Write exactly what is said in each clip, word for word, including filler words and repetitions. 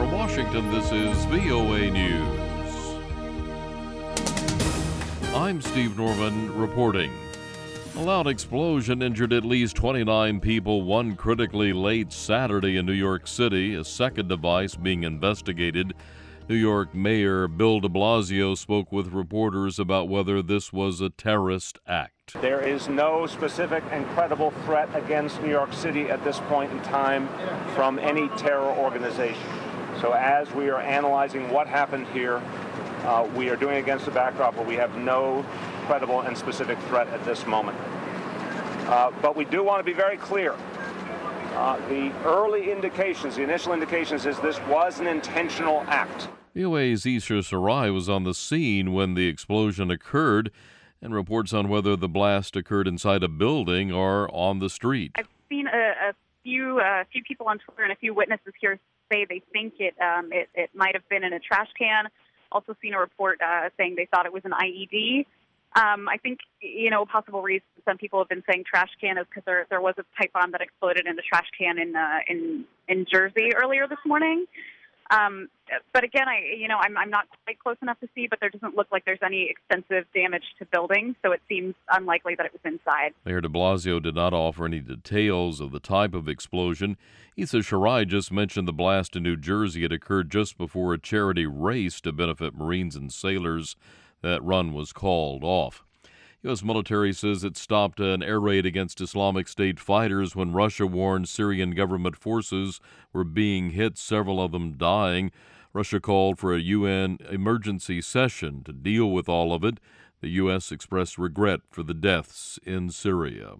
From Washington, this is V O A News. I'm Steve Norman reporting. A loud explosion injured at least twenty-nine people, one critically late Saturday in New York City, a second device being investigated. New York Mayor Bill de Blasio spoke with reporters about whether this was a terrorist act. There is no specific and credible threat against New York City at this point in time from any terror organization. So as we are analyzing what happened here, uh, we are doing it against the backdrop where we have no credible and specific threat at this moment. Uh, but we do want to be very clear. Uh, the early indications, the initial indications is this was an intentional act. V O A's Isha Sarai was on the scene when the explosion occurred, and reports on whether the blast occurred inside a building or on the street. I've seen a, a few a few people on Twitter and a few witnesses here say they think it um, it, it might have been in a trash can. Also seen a report uh, saying they thought it was an I E D. Um, I think, you know, a possible reason some people have been saying trash can is because there there was a pipe bomb that exploded in the trash can in uh, in in Jersey earlier this morning. Um, but again, I you know I'm I'm not quite close enough to see, but there doesn't look like there's any extensive damage to buildings, so it seems unlikely that it was inside. Mayor de Blasio did not offer any details of the type of explosion. Issa Sharai just mentioned the blast in New Jersey had occurred just before a charity race to benefit Marines and sailors. That run was called off. U S military says it stopped an air raid against Islamic State fighters when Russia warned Syrian government forces were being hit, several of them dying. Russia called for a U N emergency session to deal with all of it. The U S expressed regret for the deaths in Syria.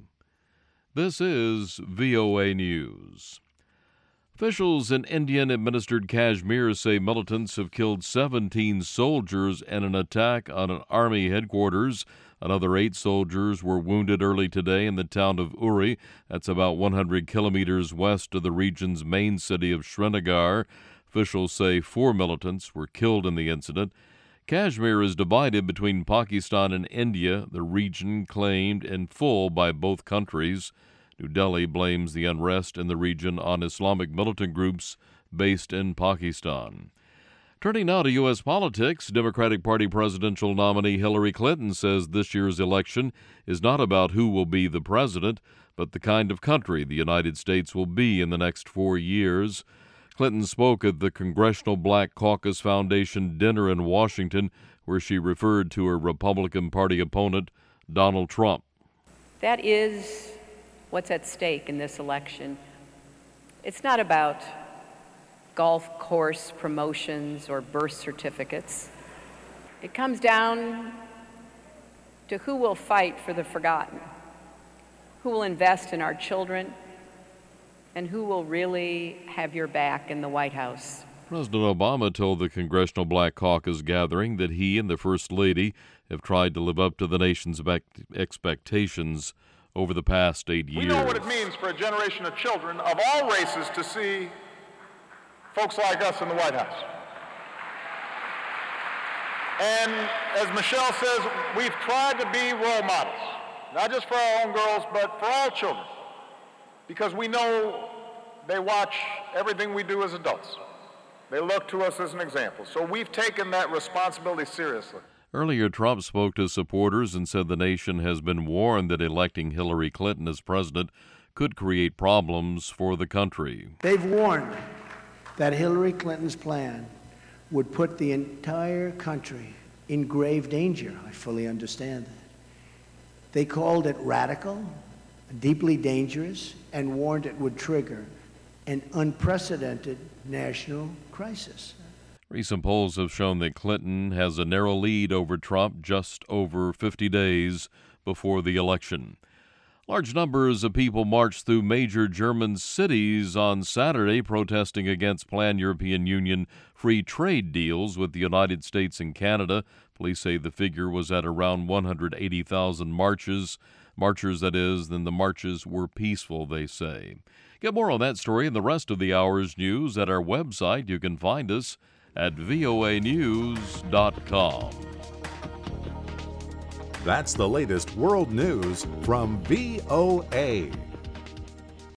This is V O A News. Officials in Indian-administered Kashmir say militants have killed seventeen soldiers in an attack on an army headquarters. Another eight soldiers were wounded early today in the town of Uri. That's about one hundred kilometers west of the region's main city of Srinagar. Officials say four militants were killed in the incident. Kashmir is divided between Pakistan and India, the region claimed in full by both countries. New Delhi blames the unrest in the region on Islamic militant groups based in Pakistan. Turning now to U S politics, Democratic Party presidential nominee Hillary Clinton says this year's election is not about who will be the president, but the kind of country the United States will be in the next four years. Clinton spoke at the Congressional Black Caucus Foundation dinner in Washington, where she referred to her Republican Party opponent, Donald Trump. That is what's at stake in this election. It's not about golf course promotions or birth certificates. It comes down to who will fight for the forgotten, who will invest in our children, and who will really have your back in the White House. President Obama told the Congressional Black Caucus gathering that he and the First Lady have tried to live up to the nation's expectations over the past eight years. We know what it means for a generation of children of all races to see folks like us in the White House. And as Michelle says, we've tried to be role models, not just for our own girls, but for all children, because we know they watch everything we do as adults. They look to us as an example. So we've taken that responsibility seriously. Earlier, Trump spoke to supporters and said the nation has been warned that electing Hillary Clinton as president could create problems for the country. They've warned that Hillary Clinton's plan would put the entire country in grave danger. I fully understand that. They called it radical, deeply dangerous, and warned it would trigger an unprecedented national crisis. Recent polls have shown that Clinton has a narrow lead over Trump just over fifty days before the election. Large numbers of people marched through major German cities on Saturday protesting against planned European Union free trade deals with the United States and Canada. Police say the figure was at around one hundred eighty thousand marches. Marchers, that is, then the marches were peaceful, they say. Get more on that story and the rest of the hour's news at our website. You can find us at V O A news dot com. That's the latest world news from V O A.